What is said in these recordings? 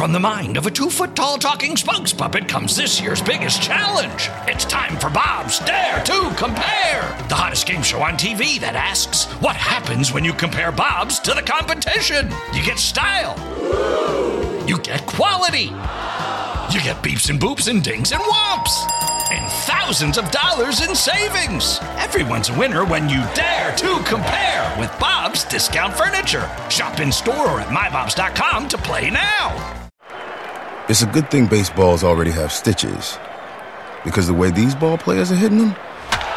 from the mind of a 2-foot-tall talking spokes puppet comes this year's biggest challenge. It's time for Bob's Dare to Compare, the hottest game show on TV that asks, what happens when you compare Bob's to the competition? You get style. You get quality. You get beeps and boops and dings and whomps. And thousands of dollars in savings. Everyone's a winner when you dare to compare with Bob's Discount Furniture. Shop in store or at mybobs.com to play now. It's a good thing baseballs already have stitches, because the way these ball players are hitting them,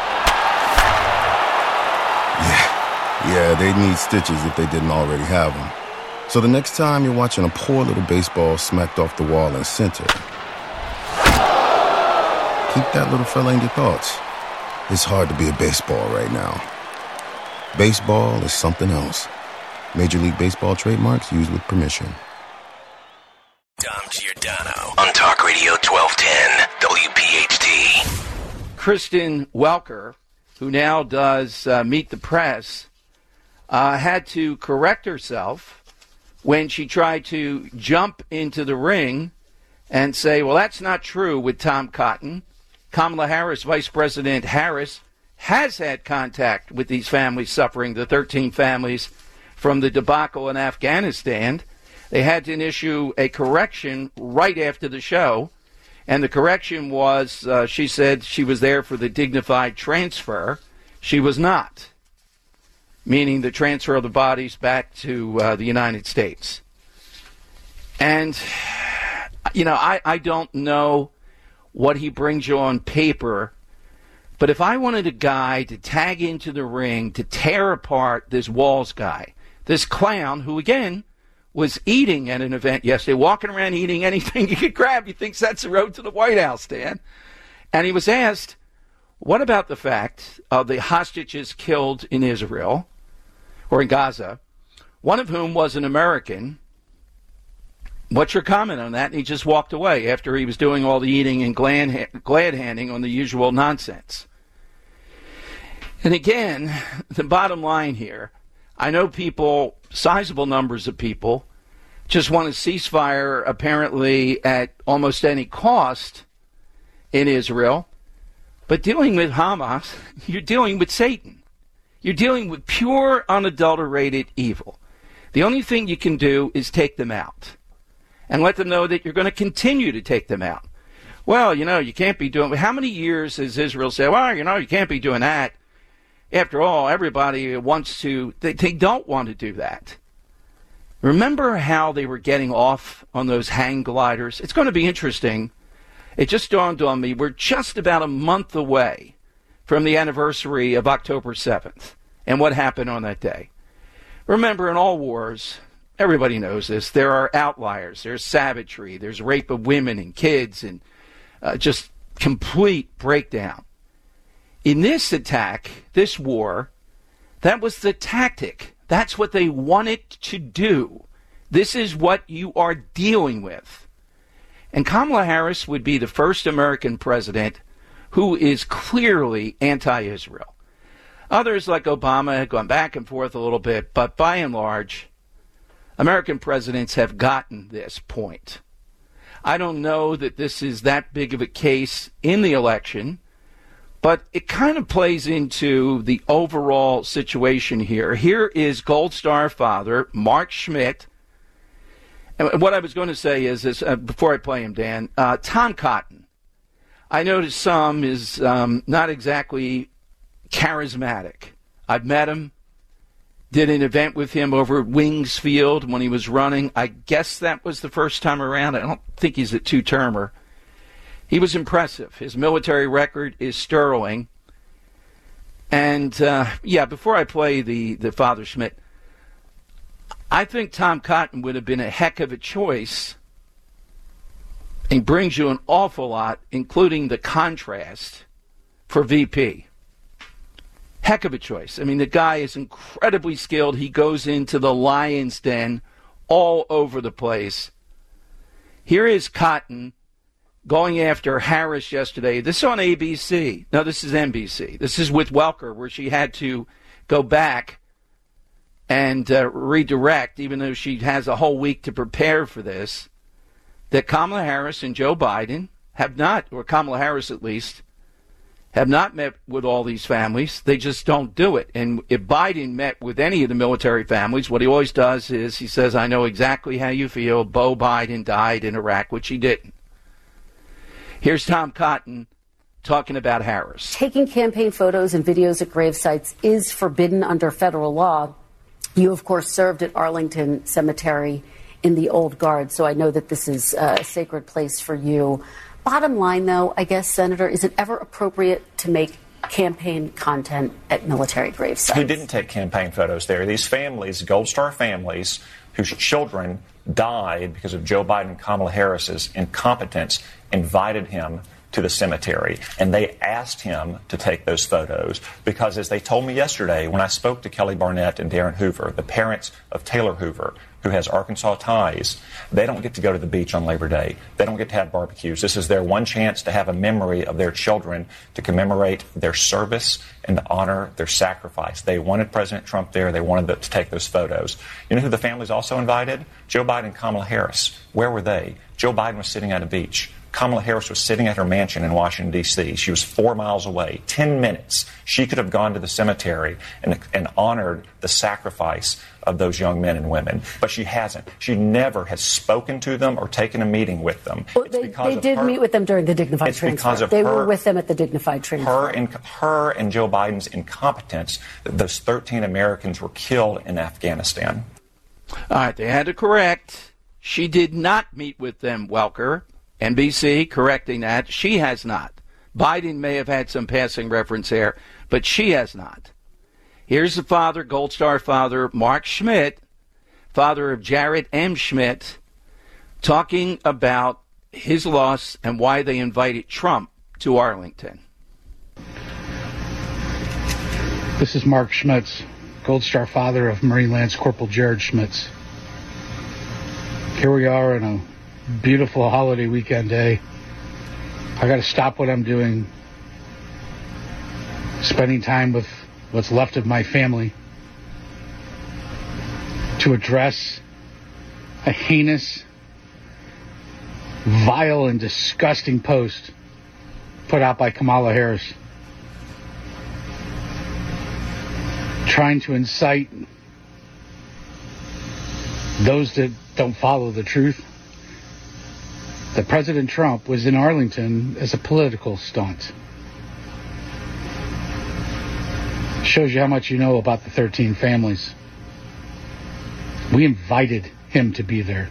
yeah, they'd need stitches if they didn't already have them. So the next time you're watching a poor little baseball smacked off the wall in center, keep that little fella in your thoughts. It's hard to be a baseball right now. Baseball is something else. Major League Baseball trademarks used with permission. Dom Giordano on Talk Radio 1210 WPHT. Kristen Welker, who now does Meet the Press, had to correct herself when she tried to jump into the ring and say, well, that's not true with Tom Cotton. Kamala Harris, Vice President Harris, has had contact with these families suffering, the 13 families from the debacle in Afghanistan. They had to issue a correction right after the show, and the correction was, she said she was there for the dignified transfer. She was not, meaning the transfer of the bodies back to the United States. And, you know, I don't know what he brings you on paper, but if I wanted a guy to tag into the ring to tear apart this Walls guy, this clown who, again, was eating at an event yesterday, walking around eating anything you could grab, he thinks that's the road to the White House, Dan. And he was asked, what about the fact of the hostages killed in Israel, or in Gaza, one of whom was an American? What's your comment on that? And he just walked away after he was doing all the eating and glad-handing on the usual nonsense. And again, the bottom line here, I know people, sizable numbers of people, just want a ceasefire apparently at almost any cost in Israel. But dealing with Hamas, you're dealing with Satan. You're dealing with pure, unadulterated evil. The only thing you can do is take them out and let them know that you're going to continue to take them out. Well, you know, you can't be doing... How many years has Israel said, well, you know, you can't be doing that? After all, everybody wants to... They don't want to do that. Remember how they were getting off on those hang gliders? It's going to be interesting. It just dawned on me, we're just about a month away from the anniversary of October 7th and what happened on that day. Remember, in all wars, everybody knows this, there are outliers. There's savagery. There's rape of women and kids and just complete breakdown. In this attack, this war, that was the tactic. That's what they wanted to do. This is what you are dealing with. And Kamala Harris would be the first American president who is clearly anti-Israel. Others, like Obama, have gone back and forth a little bit, but by and large, American presidents have gotten this point. I don't know that this is that big of a case in the election, but it kind of plays into the overall situation here. Here is Gold Star father, Mark Schmidt. And what I was going to say is this, before I play him, Dan, Tom Cotton. I noticed some is not exactly charismatic. I've met him, did an event with him over at Wings Field when he was running. I guess that was the first time around. I don't think he's a two-termer. He was impressive. His military record is sterling. And, before I play the Father Schmidt, I think Tom Cotton would have been a heck of a choice and brings you an awful lot, including the contrast for VP. Heck of a choice. I mean, the guy is incredibly skilled. He goes into the lion's den all over the place. Here is Cotton going after Harris yesterday. This is on ABC. No, this is NBC. This is with Welker, where she had to go back and redirect, even though she has a whole week to prepare for this. that Kamala Harris and Joe Biden have not, or Kamala Harris at least, have not met with all these families. They just don't do it. And if Biden met with any of the military families, what he always does is he says, I know exactly how you feel. Beau Biden died in Iraq, which he didn't. Here's Tom Cotton talking about Harris. Taking campaign photos and videos at grave sites is forbidden under federal law. You, of course, served at Arlington Cemetery in the Old Guard, so I know that this is a sacred place for you. Bottom line, though, I guess, Senator, is it ever appropriate to make campaign content at military grave sites? Who didn't take campaign photos there? These families, Gold Star families, whose children died because of Joe Biden and Kamala Harris's incompetence, invited him to the cemetery, and they asked him to take those photos because, as they told me yesterday when I spoke to Kelly Barnett and Darren Hoover, the parents of Taylor Hoover, who has Arkansas ties, they don't get to go to the beach on Labor Day. They don't get to have barbecues. This is their one chance to have a memory of their children, to commemorate their service and to honor their sacrifice. They wanted President Trump there. They wanted to take those photos. You know who the families also invited? Joe Biden and Kamala Harris. Where were they? Joe Biden was sitting at a beach. Kamala Harris was sitting at her mansion in Washington, D.C. She was 4 miles away. 10 minutes. She could have gone to the cemetery and honored the sacrifice of those young men and women. But she hasn't. She never has spoken to them or taken a meeting with them. Well, they did meet with them during the dignified transfer. They were with them at the dignified transfer. Her and Joe Biden's incompetence, those 13 Americans were killed in Afghanistan. All right, they had to correct. She did not meet with them, Welker. NBC correcting that. She has not. Biden may have had some passing reference there, but she has not. Here's the father, Gold Star father, Mark Schmidt, father of Jared M. Schmidt, talking about his loss and why they invited Trump to Arlington. This is Mark Schmitz, Gold Star father of Marine Lance Corporal Jared Schmitz. Here we are on a beautiful holiday weekend day. I got to stop what I'm doing, spending time with what's left of my family, to address a heinous, vile, and disgusting post put out by Kamala Harris, trying to incite those that don't follow the truth that President Trump was in Arlington as a political stunt. Shows you how much you know about the 13 families. We invited him to be there.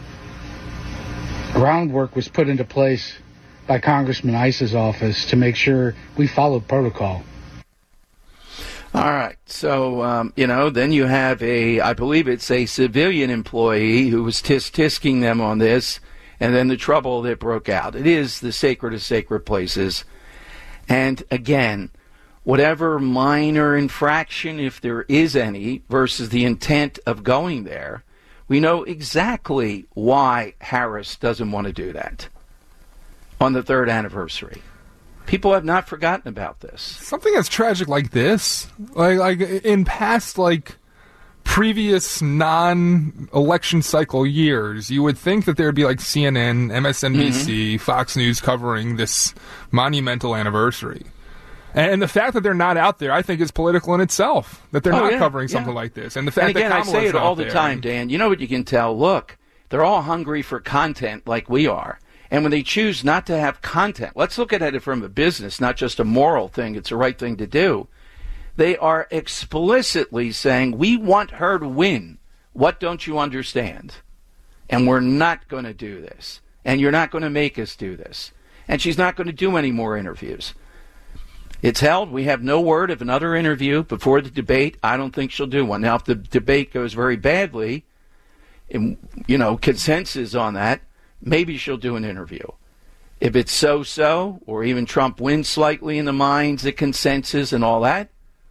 Groundwork was put into place by Congressman Iss's office to make sure we followed protocol. All right. So, then you have I believe it's a civilian employee who was tisk-tisking them on this, and then the trouble that broke out. It is the sacred of sacred places. And again, whatever minor infraction, if there is any, versus the intent of going there, we know exactly why Harris doesn't want to do that on the 3rd anniversary. People have not forgotten about this. Something as tragic like this, like in past, previous non-election cycle years, you would think that there would be CNN, MSNBC, Fox News covering this monumental anniversary. And the fact that they're not out there, I think, is political in itself, that they're not covering something like this. And the fact that Kamala's I say it all the there, time, Dan. You know what you can tell? Look, they're all hungry for content like we are. And when they choose not to have content, let's look at it from a business, not just a moral thing. It's the right thing to do. They are explicitly saying, we want her to win. What don't you understand? And we're not going to do this. And you're not going to make us do this. And she's not going to do any more interviews. It's held. We have no word of another interview before the debate. I don't think she'll do one. Now, if the debate goes very badly, and, consensus on that, maybe she'll do an interview. If it's so-so, or even Trump wins slightly in the minds, the consensus and all that,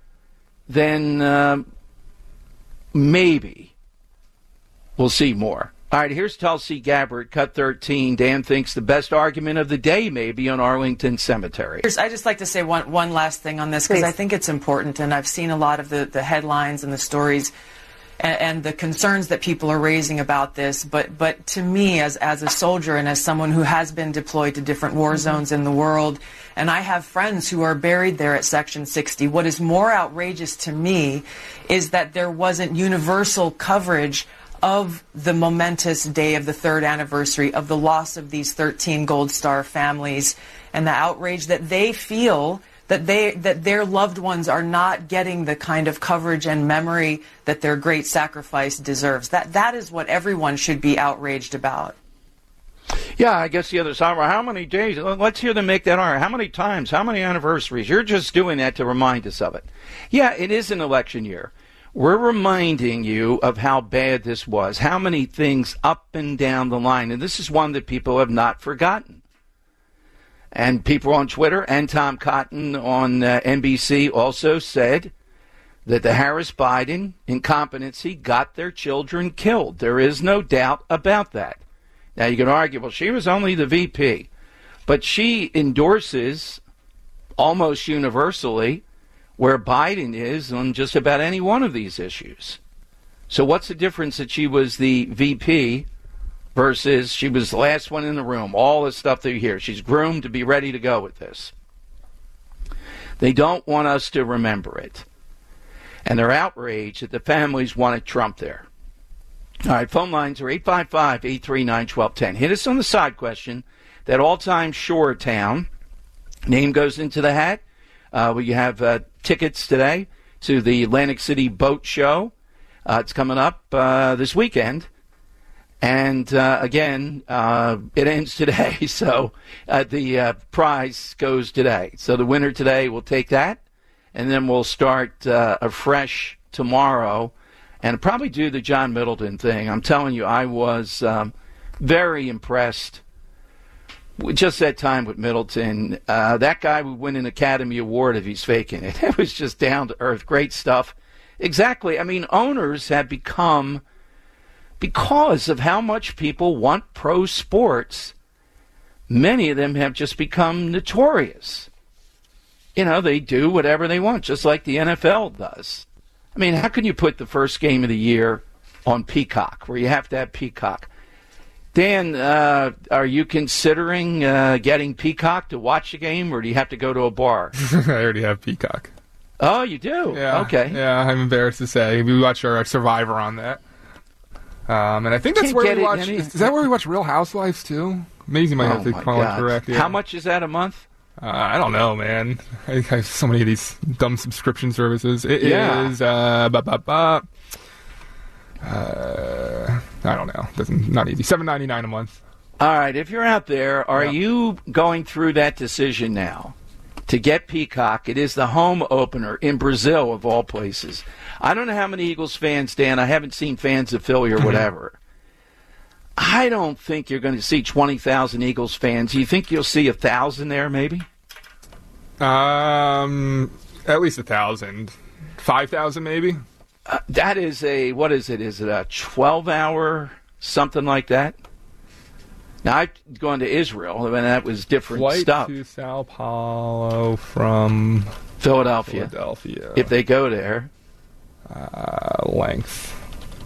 then maybe we'll see more. All right, here's Tulsi Gabbard, Cut 13. Dan thinks the best argument of the day may be on Arlington Cemetery. I just like to say one last thing on this, because I think it's important, and I've seen a lot of the headlines and the stories. and the concerns that people are raising about this. But to me, as a soldier and as someone who has been deployed to different war zones in the world, and I have friends who are buried there at Section 60, what is more outrageous to me is that there wasn't universal coverage of the momentous day of the 3rd anniversary of the loss of these 13 Gold Star families, and the outrage that they feel that their loved ones are not getting the kind of coverage and memory that their great sacrifice deserves. That is what everyone should be outraged about. Yeah, I guess the other side, how many days? Let's hear them make that argument. How many times? How many anniversaries? You're just doing that to remind us of it. Yeah, it is an election year. We're reminding you of how bad this was, how many things up and down the line. And this is one that people have not forgotten. And people on Twitter and Tom Cotton on NBC also said that the Harris-Biden incompetency got their children killed. There is no doubt about that. Now, you can argue, well, she was only the VP. But she endorses almost universally where Biden is on just about any one of these issues. So what's the difference that she was the VP versus she was the last one in the room? All the stuff that you hear. She's groomed to be ready to go with this. They don't want us to remember it. And they're outraged that the families wanted Trump there. All right, phone lines are 855-839-1210. Hit us on the side question. That all-time shore town, name goes into the hat. We have tickets today to the Atlantic City Boat Show. It's coming up this weekend. And, again, it ends today, so the prize goes today. So the winner today will take that, and then we'll start afresh tomorrow and probably do the John Middleton thing. I'm telling you, I was very impressed with just that time with Middleton. That guy would win an Academy Award if he's faking it. It was just down to earth. Great stuff. Exactly. I mean, owners have become, because of how much people want pro sports, many of them have just become notorious. You know, they do whatever they want, just like the NFL does. I mean, how can you put the first game of the year on Peacock, where you have to have Peacock? Dan, are you considering getting Peacock to watch the game, or do you have to go to a bar? I already have Peacock. Oh, you do? Yeah. Okay. Yeah, I'm embarrassed to say. We watch our Survivor on that. And I think that's where we watch... Is that where we watch Real Housewives, too? Amazing, might have to call it correct. Yeah. How much is that a month? I don't know, man. I have so many of these dumb subscription services. It is I don't know. Not easy. $7.99 a month. All right. If you're out there, are you going through that decision now to get Peacock? It is the home opener in Brazil, of all places. I don't know how many Eagles fans, Dan. I haven't seen fans of Philly or whatever. I don't think you're going to see 20,000 Eagles fans. Do you think you'll see 1,000 there, maybe? At least 1,000. 5,000, maybe? That is what is it? Is it a 12-hour, something like that? Now, I've gone to Israel, and that was different stuff. Flight to Sao Paulo from Philadelphia. If they go there. Length.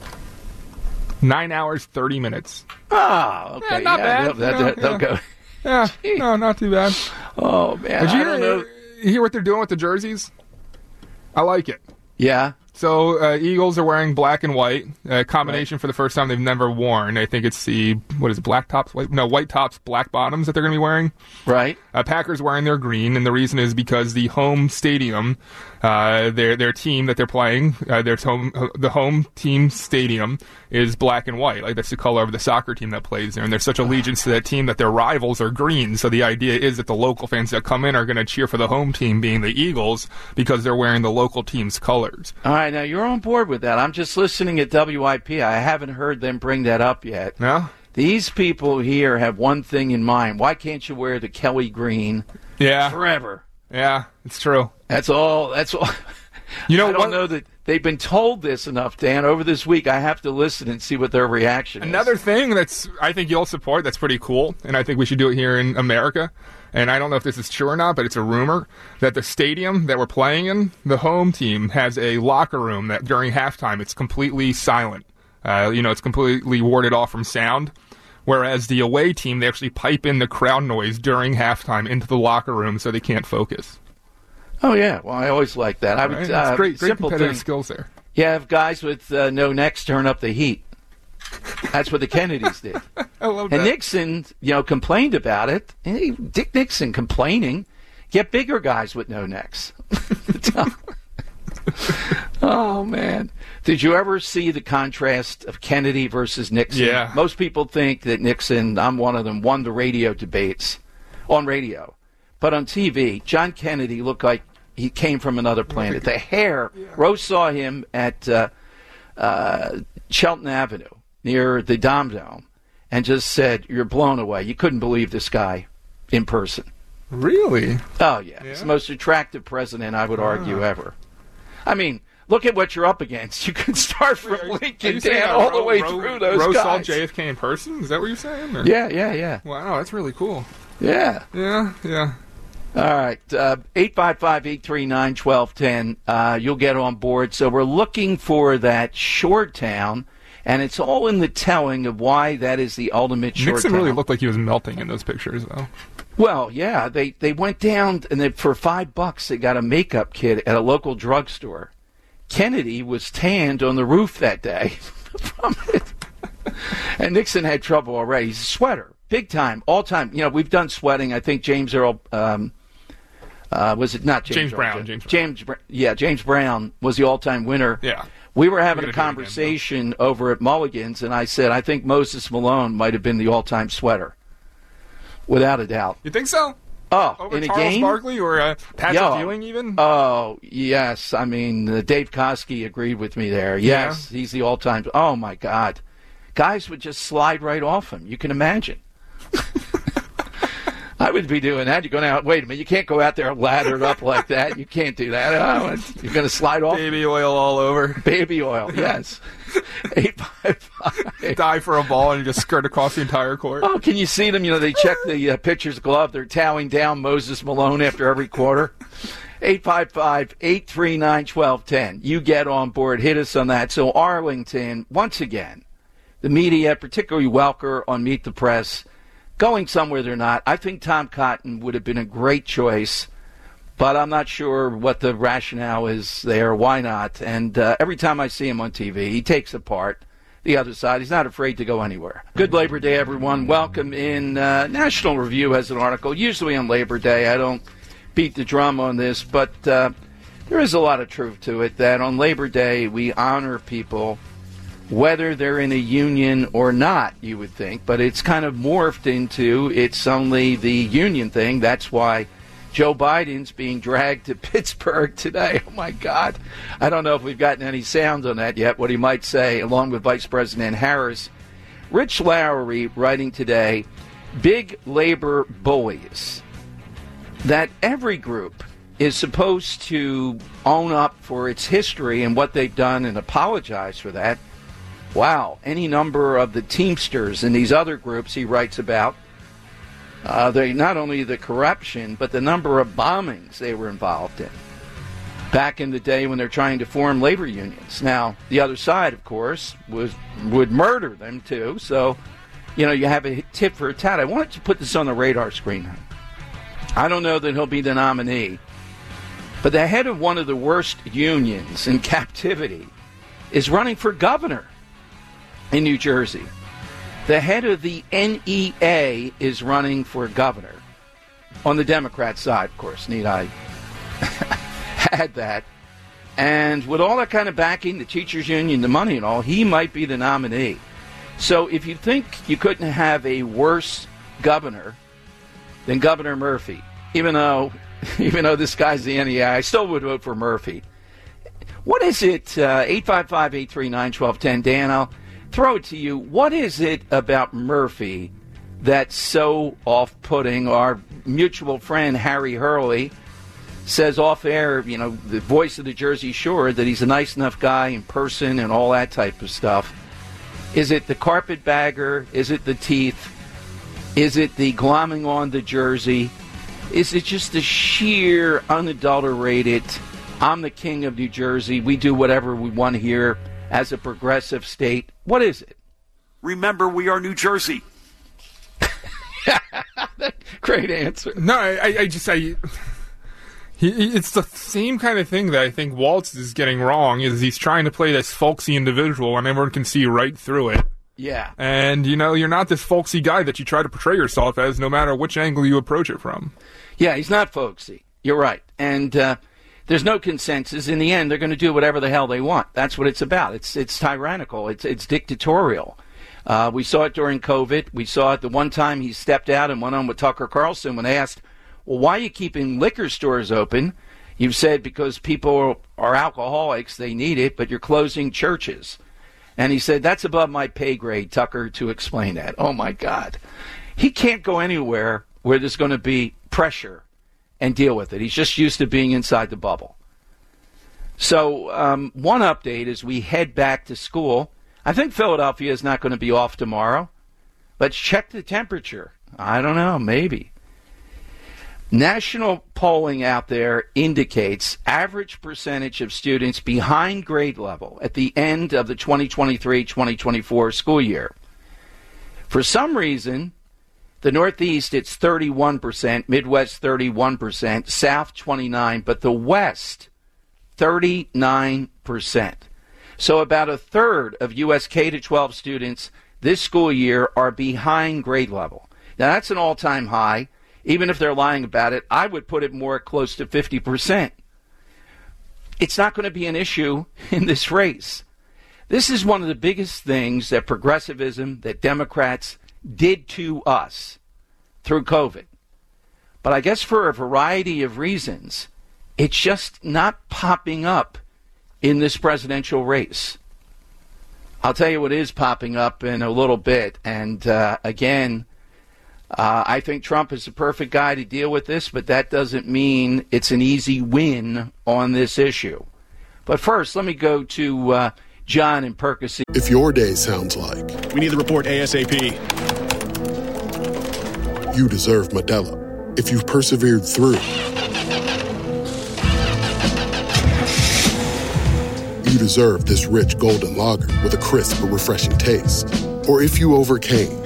9 hours, 30 minutes. Oh, okay. Not bad. They'll go. Yeah, no, not too bad. Oh, man. Did you hear what they're doing with the jerseys? I like it. Yeah. So Eagles are wearing black and white, a combination for the first time they've never worn. I think it's black tops, white tops, black bottoms that they're going to be wearing. Right. Packers wearing their green, and the reason is because the home stadium, their team that they're playing, the home team stadium is black and white. Like, that's the color of the soccer team that plays there, and there's such allegiance to that team that their rivals are green. So the idea is that the local fans that come in are going to cheer for the home team, being the Eagles, because they're wearing the local team's colors. All right, now you're on board with that. I'm just listening at WIP. I haven't heard them bring that up yet. No? These people here have one thing in mind. Why can't you wear the Kelly green forever? Yeah, it's true. That's all. You know, I don't know that they've been told this enough, Dan. Over this week, I have to listen and see what their reaction is. Another thing that's I think you'll support that's pretty cool, and I think we should do it here in America, and I don't know if this is true or not, but it's a rumor that the stadium that we're playing in, the home team, has a locker room that during halftime it's completely silent. It's completely warded off from sound. Whereas the away team, they actually pipe in the crowd noise during halftime into the locker room so they can't focus. Oh, yeah. Well, I always like that. I would, it's great simple competitive thing. skills there. You have guys with no necks turn up the heat. That's what the Kennedys did. I love and that. Nixon, complained about it. Hey, Dick Nixon complaining. Get bigger guys with no necks. Oh, man. Did you ever see the contrast of Kennedy versus Nixon? Yeah. Most people think that Nixon, I'm one of them, won the radio debates on radio. But on TV, John Kennedy looked like he came from another planet. The hair, Rose saw him at Shelton Avenue near the Dom and just said, you're blown away. You couldn't believe this guy in person. Really? Oh, yeah. He's the most attractive president, I would argue, ever. I mean, look at what you're up against. You can start from Lincoln down all the way through those Rose guys. saw JFK in person? Is that what you're saying? Or? Yeah. Wow, that's really cool. Yeah. Yeah. All right, 855-839-1210. You'll get on board. So we're looking for that shore town, and it's all in the telling of why that is the ultimate shore town. Nixon really looked like he was melting in those pictures, though. Well, yeah, they went down, and for $5 they got a makeup kit at a local drugstore. Kennedy was tanned on the roof that day from it. And Nixon had trouble already. He's a sweater, big time, all time. We've done sweating. I think James Earl, was it not James Earl? James Brown. James Brown was the all-time winner. Yeah. We were having a conversation over at Mulligan's, and I said, I think Moses Malone might have been the all-time sweater. Without a doubt. You think so? Oh, over in a Charles game? Barkley or Patrick Ewing even? Oh, yes. I mean, Dave Koski agreed with me there. Yes, He's the all-time. Oh, my God. Guys would just slide right off him. You can imagine. I would be doing that. You're going out. Wait a minute. You can't go out there lathered up like that. You can't do that. Oh, you're going to slide off. Baby oil all over. Baby oil, yes. 855. Dive for a ball and just skirt across the entire court. Oh, can you see them? They check the pitcher's glove. They're towing down Moses Malone after every quarter. 855-839-1210. You get on board. Hit us on that. So Arlington, once again, the media, particularly Welker on Meet the Press, going somewhere they're not. I think Tom Cotton would have been a great choice, but I'm not sure what the rationale is there. Why not? And every time I see him on TV, he takes apart the other side. He's not afraid to go anywhere. Good Labor Day, everyone. Welcome in. National Review has an article, usually on Labor Day. I don't beat the drum on this, but there is a lot of truth to it, that on Labor Day we honor people whether they're in a union or not, you would think. But it's kind of morphed into it's only the union thing. That's why Joe Biden's being dragged to Pittsburgh today. Oh, my God. I don't know if we've gotten any sound on that yet, what he might say, along with Vice President Harris. Rich Lowry writing today, big labor bullies, that every group is supposed to own up for its history and what they've done and apologize for that. Wow, any number of the Teamsters and these other groups he writes about, they not only the corruption, but the number of bombings they were involved in back in the day when they're trying to form labor unions. Now, the other side, of course, would murder them, too. So, you have a tit for a tat. I wanted to put this on the radar screen. I don't know that he'll be the nominee, but the head of one of the worst unions in captivity is running for governor in New Jersey. The head of the NEA is running for governor. On the Democrat side, of course, need I add that. And with all that kind of backing, the teachers union, the money and all, he might be the nominee. So if you think you couldn't have a worse governor than Governor Murphy, even though this guy's the NEA, I still would vote for Murphy. What is it, 855-839-1210, Dan, I'll throw it to you. What is it about Murphy that's so off-putting? Our mutual friend Harry Hurley says off air, the voice of the Jersey Shore, that he's a nice enough guy in person and all that type of stuff. Is it the carpetbagger? Is it the teeth? Is it the glomming on the jersey? Is it just the sheer, unadulterated, I'm the king of New Jersey, we do whatever we want here as a progressive state? What is it? Remember, we are New Jersey. Great answer. No, it's the same kind of thing that I think Waltz is getting wrong, is he's trying to play this folksy individual and everyone can see right through it. Yeah. And, you're not this folksy guy that you try to portray yourself as no matter which angle you approach it from. Yeah, he's not folksy. You're right. And there's no consensus. In the end, they're going to do whatever the hell they want. That's what it's about. It's tyrannical. It's dictatorial. We saw it during COVID. We saw it the one time he stepped out and went on with Tucker Carlson when they asked, well, why are you keeping liquor stores open? You've said because people are alcoholics, they need it, but you're closing churches. And he said, that's above my pay grade, Tucker, to explain that. Oh, my God. He can't go anywhere where there's going to be pressure and deal with it. He's just used to being inside the bubble. So one update as we head back to school. I think Philadelphia is not going to be off tomorrow. Let's check the temperature. I don't know, maybe. National polling out there indicates average percentage of students behind grade level at the end of the 2023-2024 school year. For some reason, the Northeast, it's 31%, Midwest 31%, South 29%, but the West, 39%. So about a third of U.S. K-12 students this school year are behind grade level. Now, that's an all-time high. Even if they're lying about it, I would put it more close to 50%. It's not going to be an issue in this race. This is one of the biggest things that progressivism, that Democrats did to us through COVID. But I guess for a variety of reasons, it's just not popping up in this presidential race. I'll tell you what is popping up in a little bit. And again, I think Trump is the perfect guy to deal with this, but that doesn't mean it's an easy win on this issue. But first, let me go to John in Percy. If your day sounds like, we need the report ASAP, you deserve Modelo. If you've persevered through, you deserve this rich golden lager with a crisp but refreshing taste. Or if you overcame,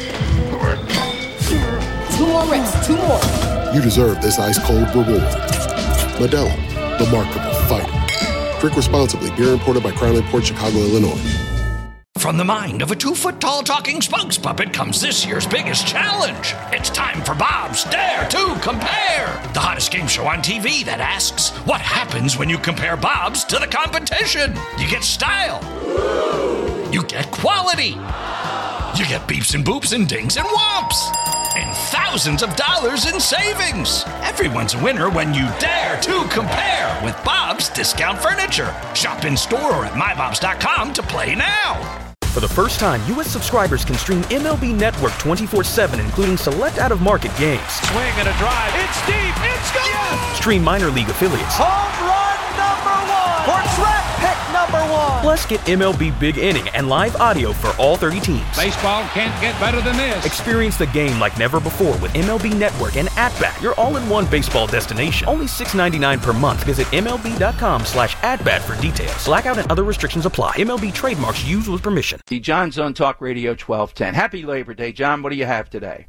2 more reps, 2 more. you deserve this ice-cold reward. Modelo, the Remarkable Fighter. Drink responsibly. Beer imported by Crown Imports, Chicago, Illinois. From the mind of a 2-foot-tall talking spokes puppet comes this year's biggest challenge. It's time for Bob's Dare to Compare, the hottest game show on TV that asks, what happens when you compare Bob's to the competition? You get style. You get quality. You get beeps and boops and dings and whomps. And thousands of dollars in savings. Everyone's a winner when you dare to compare with Bob's Discount Furniture. Shop in store or at mybobs.com to play now. For the first time, U.S. subscribers can stream MLB Network 24/7, including select out-of-market games. Swing and a drive. It's deep. It's gone. Yes! Stream minor league affiliates. Home run number 1. Or draft pick number 1. Plus, get MLB Big Inning and live audio for all 30 teams. Baseball can't get better than this. Experience the game like never before with MLB Network and @Bat, your all-in-one baseball destination. Only $6.99 per month. Visit MLB.com/@Bat for details. Blackout and other restrictions apply. MLB trademarks used with permission. John's on Talk Radio 1210. Happy Labor Day, John. What do you have today?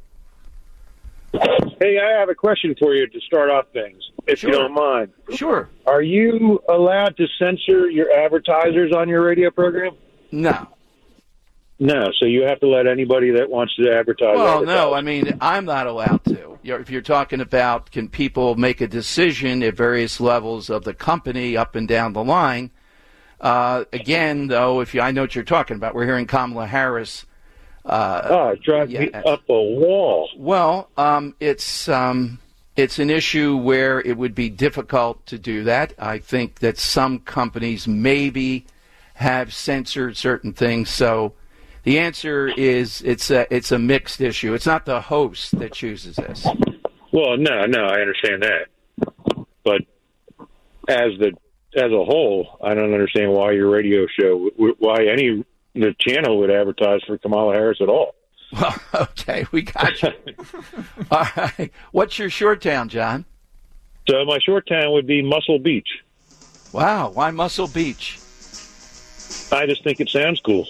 Hey, I have a question for you to start off things, if you don't mind. Sure. Are you allowed to censor your advertisers on your radio program? No. No, so you have to let anybody that wants to advertise. Well, no, I mean, I'm not allowed to. If you're talking about can people make a decision at various levels of the company up and down the line, again, though, I know what you're talking about. We're hearing Kamala Harris. It drives me up a wall. Well, it's an issue where it would be difficult to do that. I think that some companies maybe have censored certain things. So the answer is it's a mixed issue. It's not the host that chooses this. Well, no, I understand that. But as a whole, I don't understand why your radio show, the channel would advertise for Kamala Harris at all. Well, okay, we got you. All right. What's your short town, John? So my short town would be Muscle Beach. Wow, why Muscle Beach? I just think it sounds cool.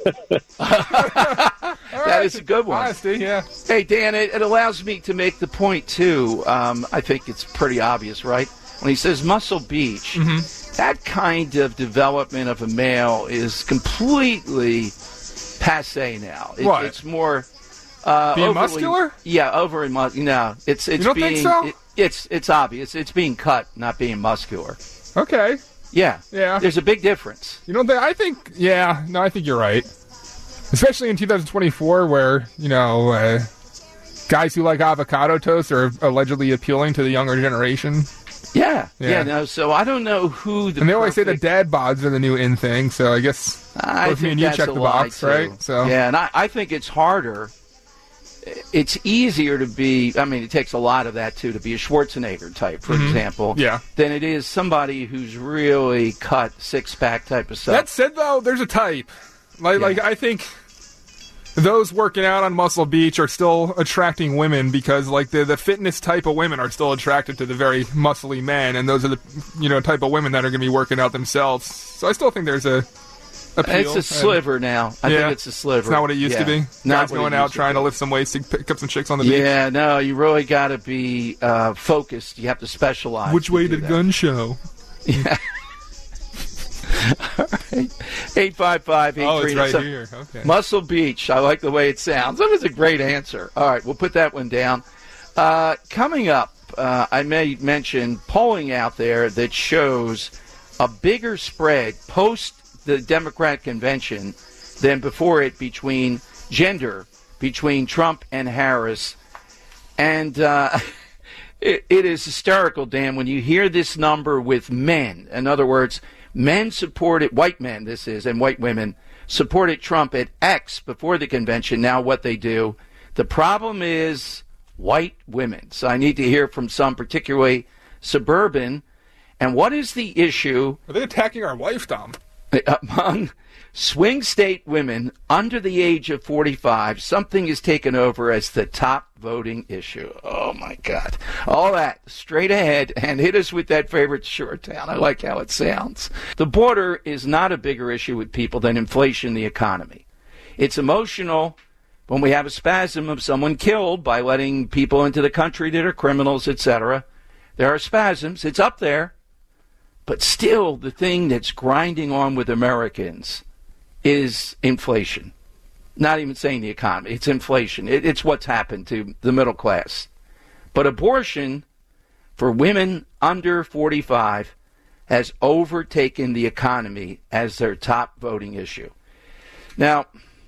That is a good one. Honesty, yeah. Hey, Dan, it allows me to make the point, too. I think it's pretty obvious, right? When he says Muscle Beach, that kind of development of a male is completely passé now. What? It's more... being muscular? Yeah, no, it's you don't being... think so? It's obvious. It's being cut, not being muscular. Okay. Yeah. Yeah. There's a big difference. You don't think? I think you're right. Especially in 2024 where, guys who like avocado toast are allegedly appealing to the younger generation. Yeah. No, so I don't know who the... And they always say that dad bods are the new in thing, so I guess both me and you check the box, right? So yeah, and I think it's harder. It's easier to be, it takes a lot of that, too, to be a Schwarzenegger type, for example, than it is somebody who's really cut six-pack type of stuff. That said, though, there's a type. Like I think those working out on Muscle Beach are still attracting women because, the fitness type of women are still attracted to the very muscly men, and those are the, type of women that are going to be working out themselves. So I still think there's a appeal. It's a sliver now. I think it's a sliver. It's not what it used to be. Not Guys going out trying to lift some weights to pick up some chicks on the beach. Yeah, no, you really got to be focused. You have to specialize. Which way did gun show? Yeah. All right. 855-839. Oh, it's right here. Okay. Muscle Beach. I like the way it sounds. That was a great answer. All right, we'll put that one down. Coming up, I may mention polling out there that shows a bigger spread post the Democratic convention than before it between Trump and Harris. And it is hysterical, Dan, when you hear this number with men. In other words, men supported, white men this is, and white women, supported Trump at X before the convention. Now what they do, the problem is white women. So I need to hear from some, particularly suburban. And what is the issue? Are they attacking our wife, Dom? Among swing state women under the age of 45, something is taken over as the top voting issue. Oh, my God. All that straight ahead, and hit us with that favorite short town. I like how it sounds. The border is not a bigger issue with people than inflation, the economy. It's emotional when we have a spasm of someone killed by letting people into the country that are criminals, etc. There are spasms. It's up there. But still, the thing that's grinding on with Americans is inflation. Not even saying the economy. It's inflation. It's what's happened to the middle class. But abortion for women under 45 has overtaken the economy as their top voting issue. Now,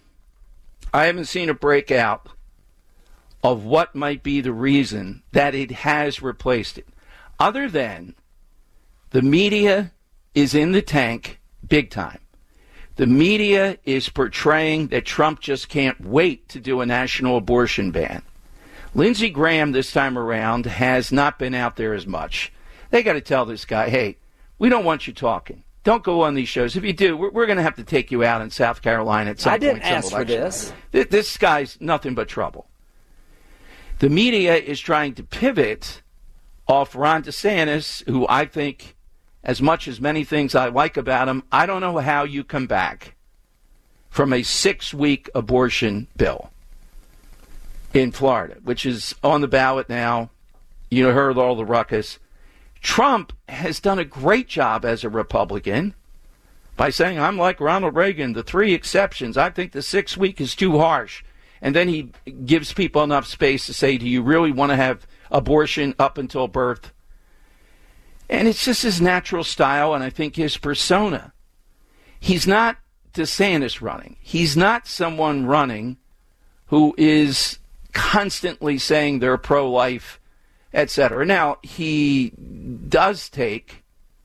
I haven't seen a breakout of what might be the reason that it has replaced it, other than the media is in the tank big time. The media is portraying that Trump just can't wait to do a national abortion ban. Lindsey Graham this time around has not been out there as much. They got to tell this guy, hey, we don't want you talking. Don't go on these shows. If you do, we're going to have to take you out in South Carolina at some point. I didn't ask for this. This guy's nothing but trouble. The media is trying to pivot off Ron DeSantis, who I think, as much as many things I like about him, I don't know how you come back from a 6-week abortion bill in Florida, which is on the ballot now. You heard all the ruckus. Trump has done a great job as a Republican by saying, I'm like Ronald Reagan, the 3 exceptions. I think the 6-week is too harsh. And then he gives people enough space to say, do you really want to have abortion up until birth? And it's just his natural style, and I think his persona. He's not DeSantis running. He's not someone running who is constantly saying they're pro-life, etc. Now, he does take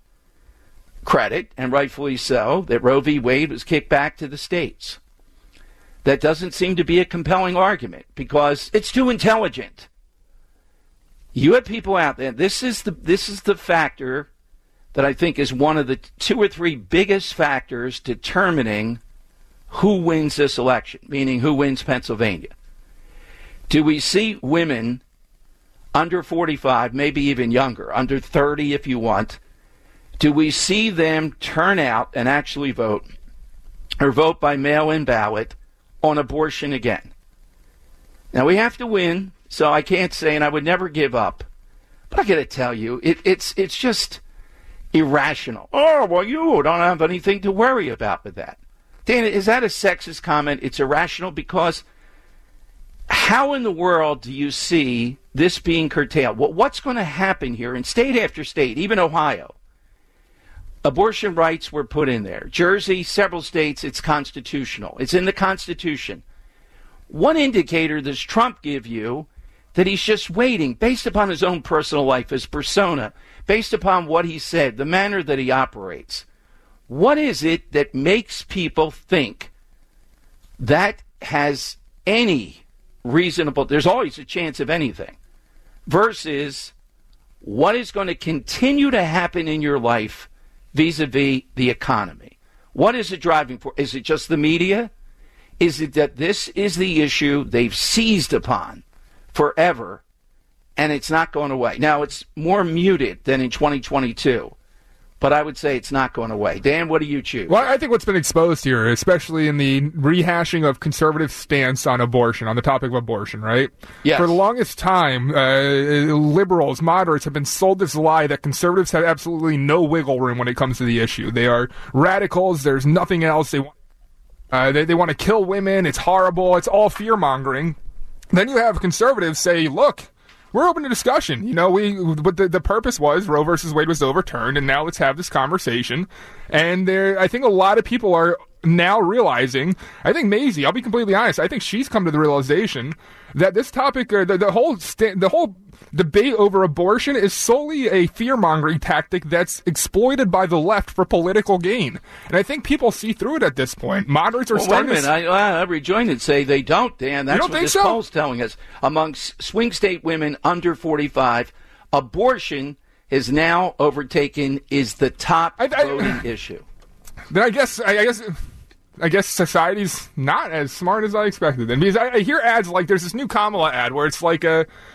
credit, and rightfully so, that Roe v. Wade was kicked back to the states. That doesn't seem to be a compelling argument because it's too intelligent. You have people out there. This is the factor that I think is one of the 2 or 3 biggest factors determining who wins this election, meaning who wins Pennsylvania. Do we see women under 45, maybe even younger, under 30 if you want, do we see them turn out and actually vote, or vote by mail-in ballot on abortion again? Now, we have to win, so I can't say, and I would never give up. But I got to tell you, it's just irrational. Oh, well, you don't have anything to worry about with that. Dana, is that a sexist comment? It's irrational because how in the world do you see this being curtailed? What's going to happen here in state after state, even Ohio? Abortion rights were put in there. Jersey, several states, it's constitutional. It's in the Constitution. What indicator does Trump give you that he's just waiting based upon his own personal life, his persona, based upon what he said, the manner that he operates? What is it that makes people think that has any reasonable, there's always a chance of anything, versus what is going to continue to happen in your life vis-a-vis the economy? What is it driving for? Is it just the media? Is it that this is the issue they've seized upon forever and it's not going away? Now, it's more muted than in 2022. But I would say it's not going away. Dan, what do you choose? Well, I think what's been exposed here, especially in the rehashing of conservative stance on abortion, on the topic of abortion, right? Yes. For the longest time, liberals, moderates have been sold this lie that conservatives have absolutely no wiggle room when it comes to the issue. They are radicals. There's nothing else. They want to kill women. It's horrible. It's all fear-mongering. Then you have conservatives say, look, we're open to discussion. You know, but the purpose was Roe versus Wade was overturned, and now let's have this conversation. And I think a lot of people are now realizing, I think Maisie, I'll be completely honest, I think she's come to the realization that this topic, or the whole debate over abortion is solely a fear-mongering tactic that's exploited by the left for political gain. And I think people see through it at this point. Moderates are starting wait a minute. I rejoin and say they don't, Dan. That's what this poll's telling us. Among swing state women under 45, abortion is now overtaken, is the top voting issue. Then I guess society's not as smart as I expected. And because I hear ads like there's this new Kamala ad where it's like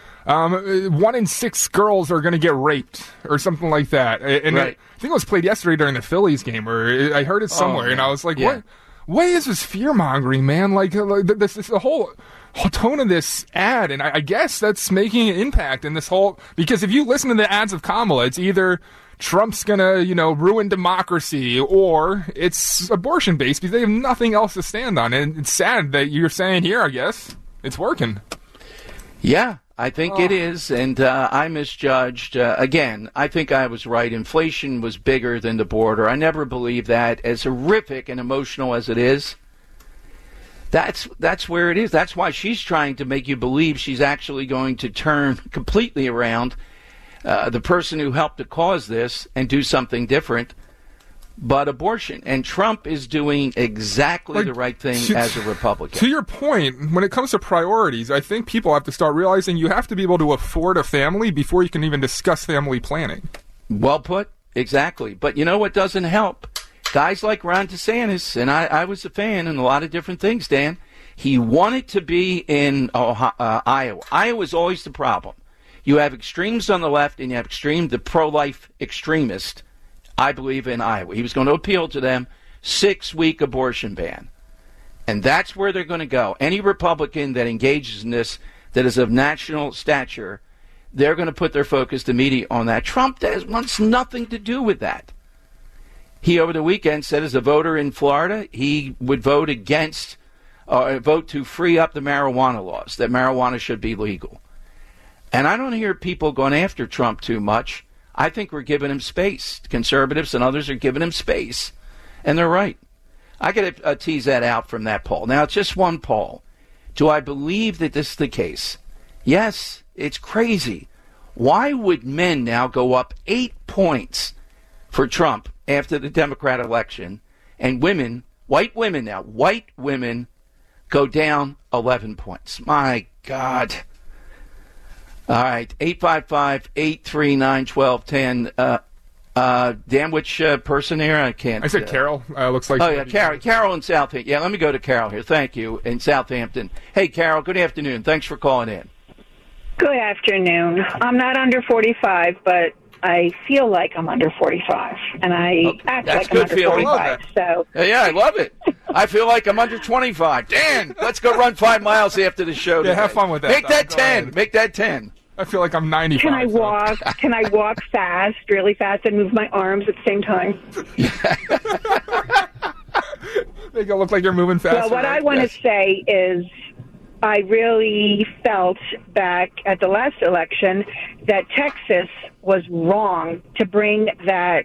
1 in 6 girls are going to get raped or something like that. And right. I think it was played yesterday during the Phillies game, or I heard it somewhere, and I was like, what is this fear-mongering, man? Like this the whole tone of this ad, and I guess that's making an impact in this whole, because if you listen to the ads of Kamala, it's either Trump's gonna, ruin democracy, or it's abortion-based because they have nothing else to stand on. And it's sad that you're saying here, I guess, it's working. Yeah, I think it is, and I misjudged. Again, I think I was right. Inflation was bigger than the border. I never believed that. As horrific and emotional as it is, that's where it is. That's why she's trying to make you believe she's actually going to turn completely around the person who helped to cause this and do something different. But abortion. And Trump is doing exactly the right thing as a Republican. To your point, when it comes to priorities, I think people have to start realizing you have to be able to afford a family before you can even discuss family planning. Well put. Exactly. But you know what doesn't help? Guys like Ron DeSantis, and I was a fan in a lot of different things, Dan. He wanted to be in Iowa. Iowa's always the problem. You have extremes on the left, and you have the pro-life extremist, I believe, in Iowa. He was going to appeal to them, 6-week abortion ban. And that's where they're going to go. Any Republican that engages in this that is of national stature, they're going to put their focus immediately on that. Trump wants nothing to do with that. He, over the weekend, said as a voter in Florida, he would vote vote to free up the marijuana laws, that marijuana should be legal. And I don't hear people going after Trump too much. I think we're giving him space. Conservatives and others are giving him space. And they're right. I got to tease that out from that poll. Now, it's just one poll. Do I believe that this is the case? Yes, it's crazy. Why would men now go up 8 points for Trump after the Democrat election, and women, white women go down 11 points? My God. All right, 855-839-1210. Dan, which person here? I can't. I said Carol. Looks like. Oh, yeah, Carol in Southampton. Yeah, let me go to Carol here. Thank you, in Southampton. Hey, Carol, good afternoon. Thanks for calling in. Good afternoon. I'm not under 45, but I feel like I'm under 45, and I act like I'm under 45. So yeah, I love it. I feel like I'm under 25. Dan, let's go run 5 miles after the show today. Yeah, have fun with that. Make that 10. Make that 10. I feel like I'm 95. Can I walk? Can I walk fast, really fast, and move my arms at the same time? Make it look like you're moving fast. Well, what I want to say is I really felt back at the last election that Texas was wrong to bring that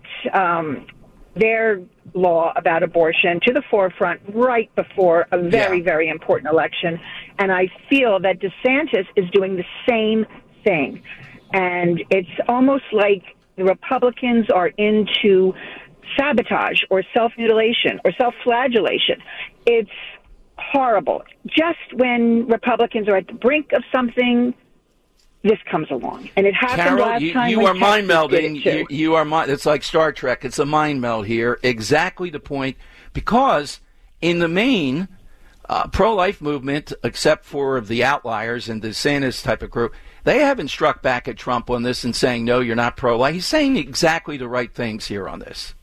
their law about abortion to the forefront right before a very, very important election. And I feel that DeSantis is doing the same thing. And it's almost like the Republicans are into sabotage or self-mutilation or self-flagellation. It's horrible. Just when Republicans are at the brink of something, this comes along. And it happened Carol, last time. you are mind melding. You are mind. It's like Star Trek. It's a mind meld here. Exactly the point. Because in the main, pro-life movement, except for the outliers and the DeSantis type of group, they haven't struck back at Trump on this and saying, no, you're not pro-life. He's saying exactly the right things here on this.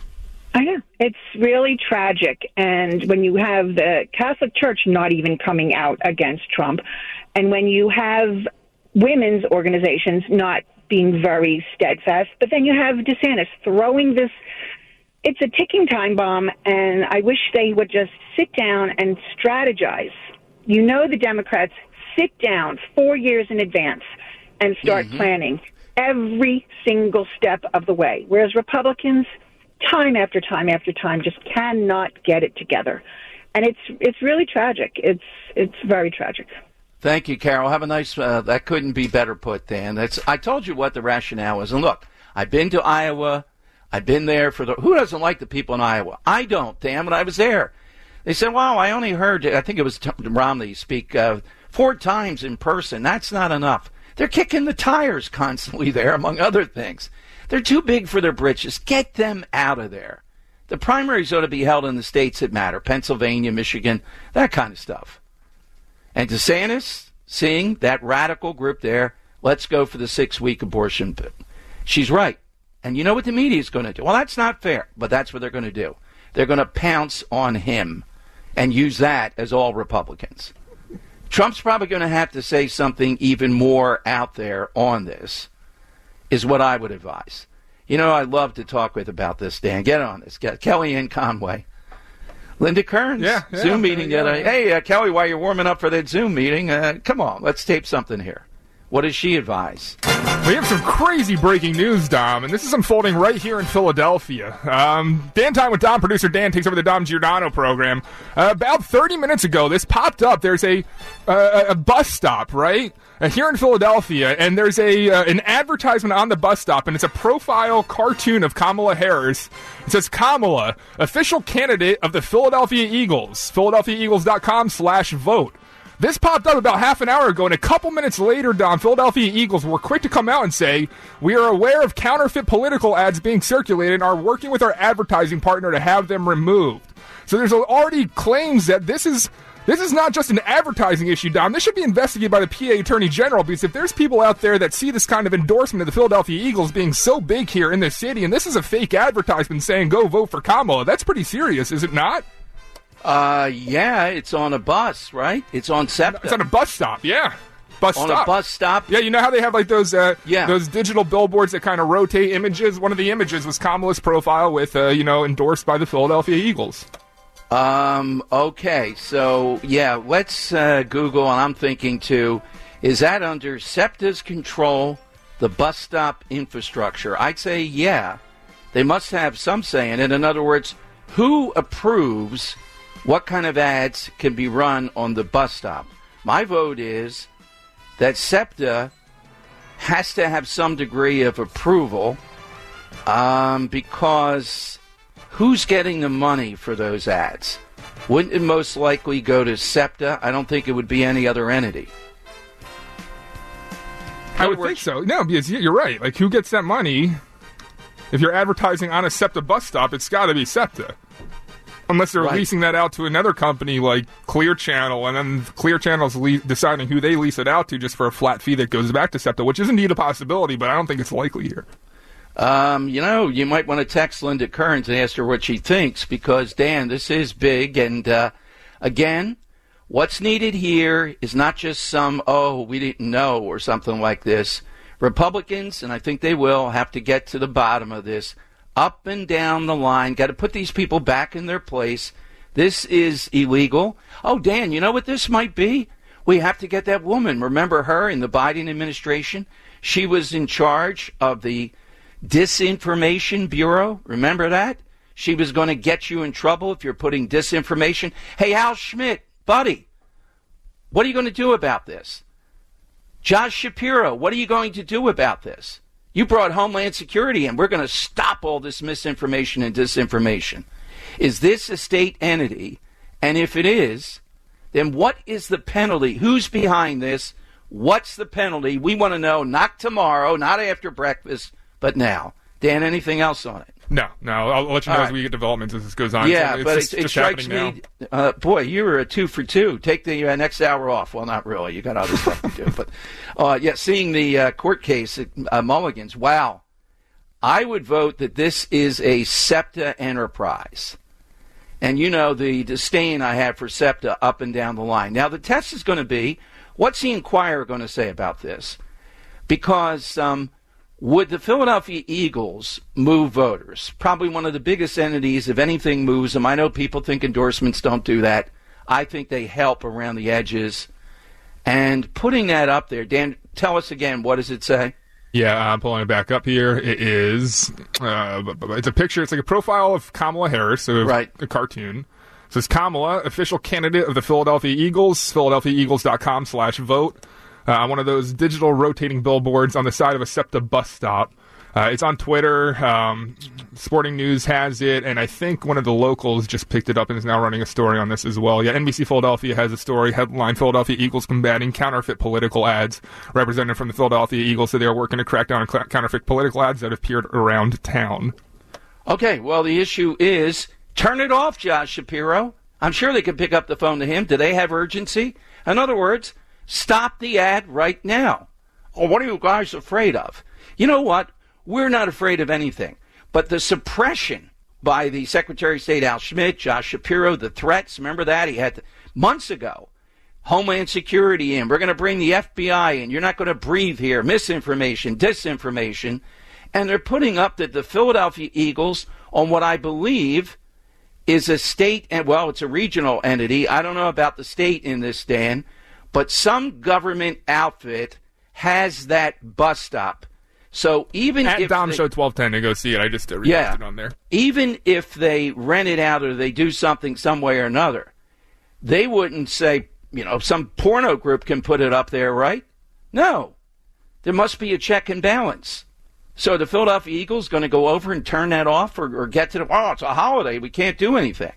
I know. It's really tragic. And when you have the Catholic Church not even coming out against Trump, and when you have women's organizations not being very steadfast, but then you have DeSantis throwing this, it's a ticking time bomb, and I wish they would just sit down and strategize. You know, the Democrats sit down 4 years in advance and start planning every single step of the way, whereas Republicans, time after time after time, just cannot get it together. And it's really tragic. It's very tragic. Thank you, Carol. Have a nice, that couldn't be better put, Dan. I told you what the rationale is. And look, I've been to Iowa. I've been there who doesn't like the people in Iowa? I don't, Dan, but I was there. They said, wow, I only heard, I think it was Romney speak 4 times in person. That's not enough. They're kicking the tires constantly there, among other things. They're too big for their britches. Get them out of there. The primaries ought to be held in the states that matter, Pennsylvania, Michigan, that kind of stuff. And DeSantis, seeing that radical group there, let's go for the 6-week abortion bill. She's right. And you know what the media is going to do? Well, that's not fair, but that's what they're going to do. They're going to pounce on him and use that as all Republicans. Trump's probably going to have to say something even more out there on this, is what I would advise. You know, I'd love to talk with about this, Dan. Get on this. Get Kellyanne Conway. Linda Kearns, Zoom meeting. Hey, Kelly, while you're warming up for that Zoom meeting, come on, let's tape something here. What does she advise? We have some crazy breaking news, Dom, and this is unfolding right here in Philadelphia. Dan Time with Dom, producer Dan takes over the Dom Giordano program. About 30 minutes ago, this popped up. There's a bus stop, right? Here in Philadelphia, and there's an advertisement on the bus stop, and it's a profile cartoon of Kamala Harris. It says, Kamala, official candidate of the Philadelphia Eagles, PhiladelphiaEagles.com/vote. This popped up about half an hour ago, and a couple minutes later, Don, Philadelphia Eagles were quick to come out and say, we are aware of counterfeit political ads being circulated and are working with our advertising partner to have them removed. So there's already claims that this is not just an advertising issue, Dom. This should be investigated by the PA Attorney General, because if there's people out there that see this kind of endorsement of the Philadelphia Eagles being so big here in this city, and this is a fake advertisement saying go vote for Kamala, that's pretty serious, is it not? Yeah, it's on a bus, right? It's on SEPTA. It's on a bus stop, yeah. On a bus stop? Yeah, you know how they have like those digital billboards that kind of rotate images? One of the images was Kamala's profile with, endorsed by the Philadelphia Eagles. Okay, so, yeah, let's Google, and I'm thinking, too, is that under SEPTA's control, the bus stop infrastructure? I'd say, yeah. They must have some say in it. In other words, who approves what kind of ads can be run on the bus stop? My vote is that SEPTA has to have some degree of approval, because who's getting the money for those ads? Wouldn't it most likely go to SEPTA? I don't think it would be any other entity. I would think so. No, because you're right. Like, who gets that money? If you're advertising on a SEPTA bus stop, it's got to be SEPTA. Unless they're leasing that out to another company like Clear Channel, and then Clear Channel's deciding who they lease it out to just for a flat fee that goes back to SEPTA, which is indeed a possibility, but I don't think it's likely here. You might want to text Linda Kearns and ask her what she thinks, because, Dan, this is big. And, again, what's needed here is not just some, we didn't know or something like this. Republicans, and I think they will, have to get to the bottom of this. Up and down the line, got to put these people back in their place. This is illegal. Oh, Dan, you know what this might be? We have to get that woman. Remember her in the Biden administration? She was in charge of the Disinformation Bureau. Remember that? She was going to get you in trouble if you're putting disinformation. Hey, Al Schmidt, buddy, what are you going to do about this? Josh Shapiro, what are you going to do about this? You brought Homeland Security in. We're going to stop all this misinformation and disinformation. Is this a state entity? And if it is, then what is the penalty? Who's behind this? What's the penalty? We want to know, not tomorrow, not after breakfast, but now. Dan, anything else on it? No. I'll let you know as we get developments as this goes on. Yeah, but it strikes me, boy, you were a 2 for 2. Take the next hour off. Well, not really. You got other stuff to do. But, seeing the court case at Mulligan's, wow. I would vote that this is a SEPTA enterprise. And you know the disdain I have for SEPTA up and down the line. Now, the test is going to be, what's the Inquirer going to say about this? Because would the Philadelphia Eagles move voters? Probably one of the biggest entities, if anything moves them. I know people think endorsements don't do that. I think they help around the edges. And putting that up there, Dan, tell us again, what does it say? Yeah, I'm pulling it back up here. It is, it's a picture. It's like a profile of Kamala Harris, so a cartoon. It says Kamala, official candidate of the Philadelphia Eagles, philadelphiaeagles.com/vote. One of those digital rotating billboards on the side of a SEPTA bus stop. It's on Twitter. Sporting News has it, and I think one of the locals just picked it up and is now running a story on this as well. Yeah, NBC Philadelphia has a story, headline, Philadelphia Eagles combating counterfeit political ads. Representative from the Philadelphia Eagles said they are working to crack down on counterfeit political ads that appeared around town. Okay, well, the issue is, turn it off, Josh Shapiro. I'm sure they could pick up the phone to him. Do they have urgency? In other words, stop the ad right now. Oh, what are you guys afraid of? You know what? We're not afraid of anything. But the suppression by the Secretary of State Al Schmidt, Josh Shapiro, the threats, remember that? He had months ago, Homeland Security in. We're going to bring the FBI in. You're not going to breathe here. Misinformation, disinformation. And they're putting up that the Philadelphia Eagles, on what I believe is a state, and well, it's a regional entity. I don't know about the state in this, Dan, but some government outfit has that bus stop. So even if Dom Show 1210 to go see it, I just reposted on there. Even if they rent it out or they do something some way or another, they wouldn't say, some porno group can put it up there, right? No. There must be a check and balance. So the Philadelphia Eagles going to go over and turn that off or get to it's a holiday. We can't do anything.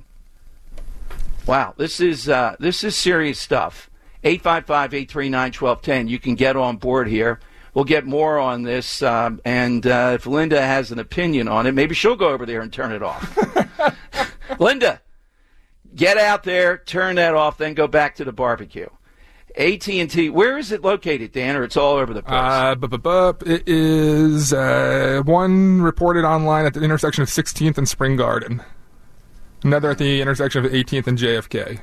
Wow, this is serious stuff. 855-839-1210. You can get on board here. We'll get more on this, and if Linda has an opinion on it, maybe she'll go over there and turn it off. Linda, get out there, turn that off, then go back to the barbecue. AT&T, where is it located, Dan, or it's all over the place? It is one reported online at the intersection of 16th and Spring Garden. Another at the intersection of 18th and JFK.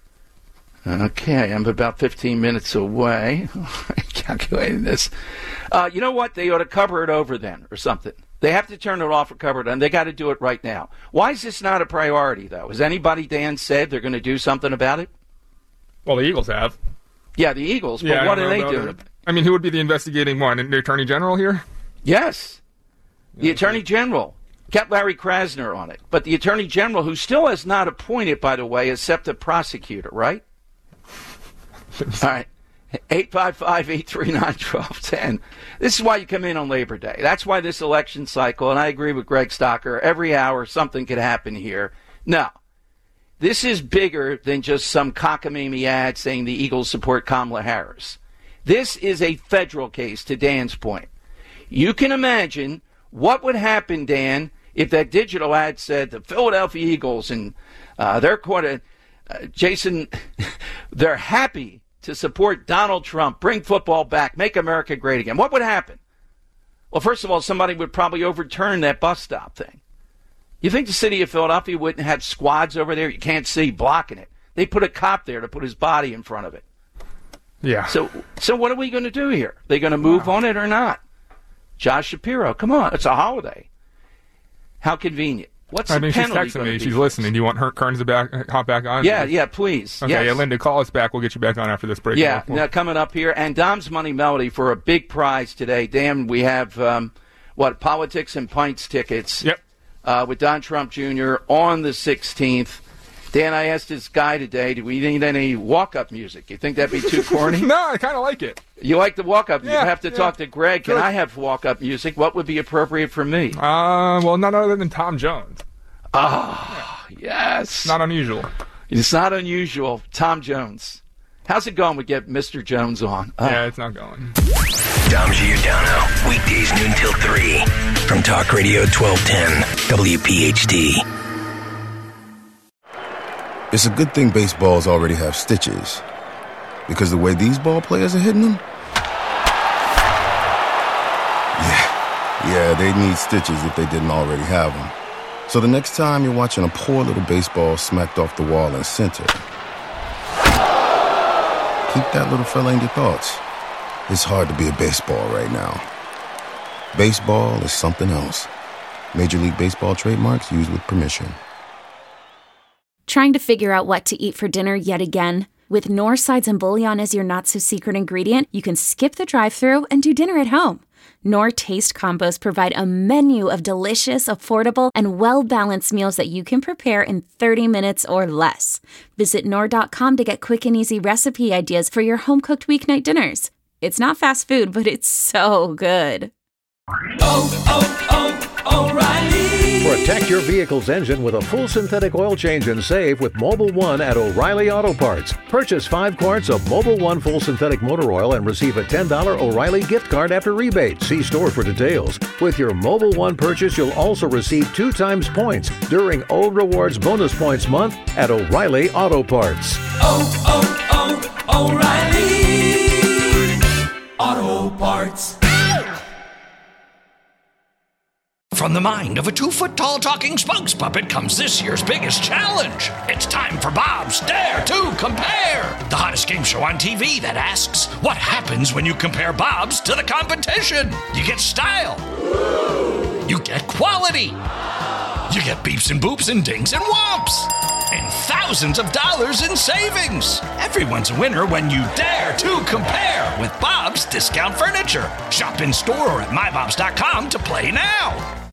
Okay, I'm about 15 minutes away. Calculating this. You know what? They ought to cover it over then or something. They have to turn it off or cover it, and they got to do it right now. Why is this not a priority, though? Has anybody, Dan, said they're going to do something about it? Well, the Eagles have. Yeah, the Eagles, but what are they doing? I mean, who would be the investigating one? The Attorney General here? Yes. The Attorney General. Kept Larry Krasner on it. But the Attorney General, who still has not appointed, by the way, is SEPTA prosecutor, right? All right. 855-839-1210. This is why you come in on Labor Day. That's why this election cycle, and I agree with Greg Stocker, every hour something could happen here. No. This is bigger than just some cockamamie ad saying the Eagles support Kamala Harris. This is a federal case, to Dan's point. You can imagine What would happen, Dan, if that digital ad said the Philadelphia Eagles and their quarter, Jason, they're happy to support Donald Trump, bring football back, make America great again? What would happen? Well, first of all, somebody would probably overturn that bus stop thing. You think the city of Philadelphia wouldn't have squads over there you can't see blocking it? They put a cop there to put his body in front of it. Yeah. So what are we going to do here? Are they going to move on it or not? Josh Shapiro, come on. It's a holiday. How convenient. What's the penalty? She's texting me. She's listening. Do you want her Kearns to hop back on? Yeah, please. Okay, yes. Yeah, Linda, call us back. We'll get you back on after this break. Yeah, now coming up here. And Dom's Money Melody for a big prize today. Dan, we have, Politics and Pints tickets. Yep. With Don Trump Jr. on the 16th. Dan, I asked this guy today, do we need any walk-up music? You think that'd be too corny? No, I kind of like it. You like the walk-up? Yeah, you have to talk to Greg. Can I have walk-up music? What would be appropriate for me? Well, none other than Tom Jones. Yes. Not unusual. It's not unusual. Tom Jones. How's it going? We get Mr. Jones on. Yeah, it's not going. Dom Giordano, weekdays noon till 3 from Talk Radio 1210 WPHT. It's a good thing baseballs already have stitches, because the way these ball players are hitting them, yeah, they'd need stitches if they didn't already have them. So the next time you're watching a poor little baseball smacked off the wall in center, keep that little fella in your thoughts. It's hard to be a baseball right now. Baseball is something else. Major League Baseball trademarks used with permission. Trying to figure out what to eat for dinner yet again? With Knorr sides and bouillon as your not-so-secret ingredient, you can skip the drive-thru and do dinner at home. Knorr Taste Combos provide a menu of delicious, affordable, and well-balanced meals that you can prepare in 30 minutes or less. Visit Knorr.com to get quick and easy recipe ideas for your home-cooked weeknight dinners. It's not fast food, but it's so good. O'Reilly. Protect your vehicle's engine with a full synthetic oil change and save with Mobil 1 at O'Reilly Auto Parts. Purchase 5 quarts of Mobil 1 full synthetic motor oil and receive a $10 O'Reilly gift card after rebate. See store for details. With your Mobil 1 purchase, you'll also receive 2 times points during O Rewards Bonus Points Month at O'Reilly Auto Parts. O'Reilly Auto Parts. From the mind of a 2-foot-tall talking spokes puppet comes this year's biggest challenge. It's time for Bob's Dare to Compare, the hottest game show on TV that asks, what happens when you compare Bob's to the competition? You get style. You get quality. You get beeps and boops and dings and whomps. And thousands of dollars in savings. Everyone's a winner when you dare to compare with Bob's Discount Furniture. Shop in store or at mybobs.com to play now.